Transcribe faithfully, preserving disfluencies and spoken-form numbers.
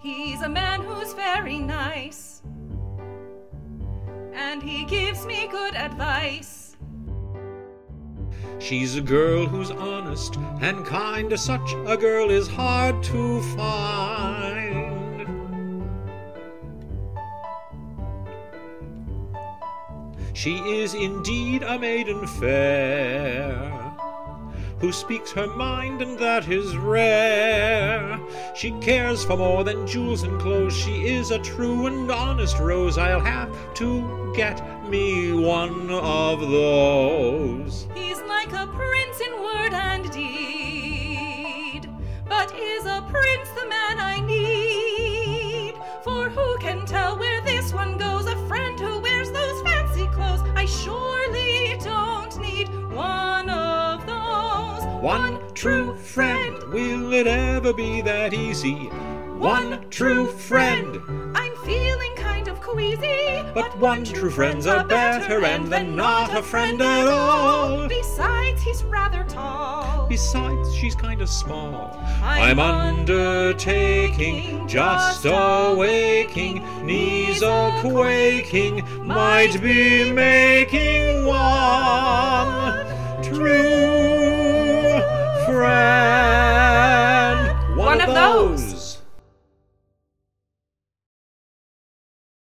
He's a man who's very nice, and he gives me good advice. She's a girl who's honest and kind. Such a girl is hard to find. She is indeed a maiden fair, who speaks her mind, and that is rare. She cares for more than jewels and clothes. She is a true and honest rose. I'll have to get me one of those. He's like a prince in word and deed, but is a prince the man I need? For who can tell where this one goes? A friend who wears those fancy clothes. I surely don't need one of those. One true friend, will it ever be that easy? One true friend. I'm feeling kind of queasy, but one true friend's a better end than not a friend at all. Besides, he's rather tall. Besides, she's kind of small. I'm I'm undertaking, just awaking, knees a-quaking, might be making one.